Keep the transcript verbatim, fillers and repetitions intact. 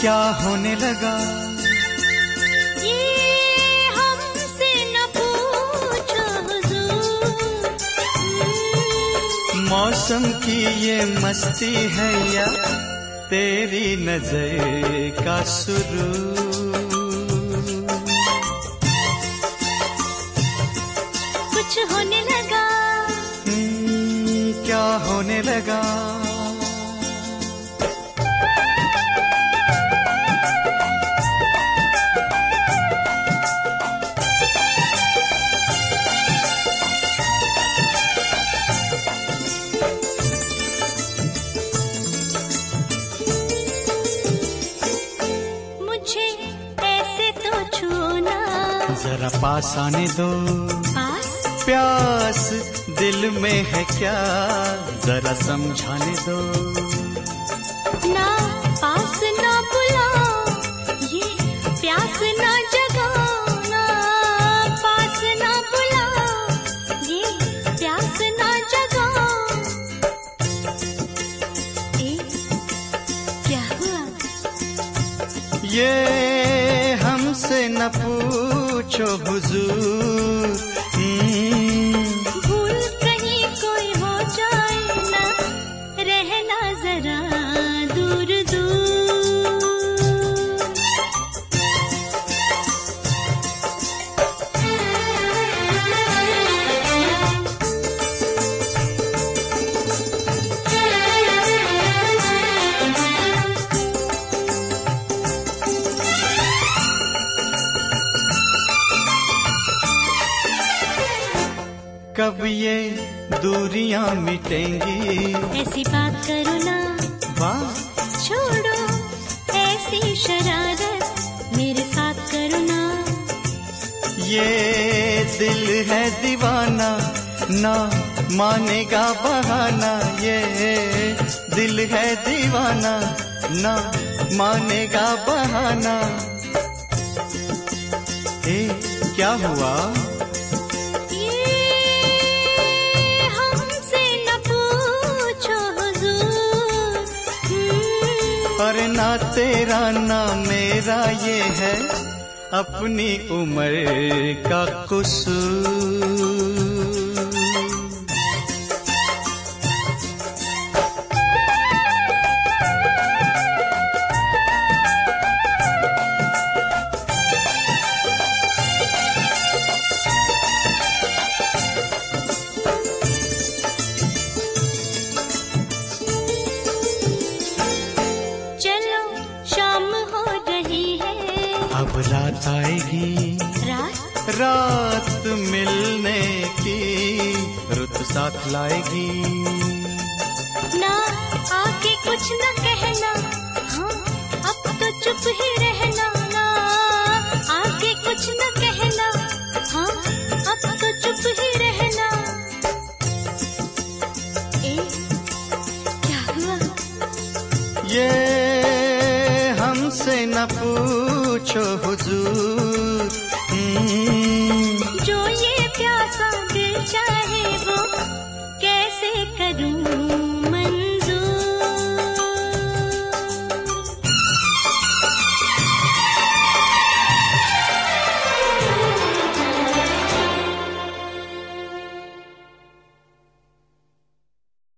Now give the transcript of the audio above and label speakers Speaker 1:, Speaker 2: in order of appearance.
Speaker 1: क्या होने लगा?
Speaker 2: ये हमसे न पूछो हुजूर।
Speaker 1: मौसम की ये मस्ती है या तेरी नजर का सुरूर?
Speaker 2: कुछ होने लगा।
Speaker 1: क्या होने लगा?
Speaker 2: मुझे ऐसे तो छूना,
Speaker 1: जरा पास आने दो।
Speaker 2: पास?
Speaker 1: प्यास दिल में है क्या, जरा समझाने दो।
Speaker 2: ना पास ना बुलाओ, ये प्यास ना जगाना। पास ना बुलाओ, ये प्यास ना जगाओ। ए, क्या हुआ?
Speaker 1: ये हमसे न पूछो हुजूर।
Speaker 2: भूल कहीं कोई हो जाए ना, रहना जरा दूर दूर।
Speaker 1: कब ये दूरियां मिटेंगी?
Speaker 2: ऐसी बात करो ना,
Speaker 1: वाह
Speaker 2: छोड़ो ऐसी शरारत, मेरे साथ करो ना।
Speaker 1: ये दिल है दीवाना, ना मानेगा बहाना। ये दिल है दीवाना, ना मानेगा बहाना। ए, क्या हुआ? पर ना तेरा ना मेरा, ये है अपनी उम्र का कसूर। अब रात आएगी,
Speaker 2: रात
Speaker 1: रात मिलने की रुत साथ लाएगी।
Speaker 2: ना आके कुछ न कहना, हाँ अब तो चुप ही रहना। ना आके कुछ न कहना, हाँ अब तो चुप ही रहना। ए, क्या हुआ?
Speaker 1: ये हमसे न पूछो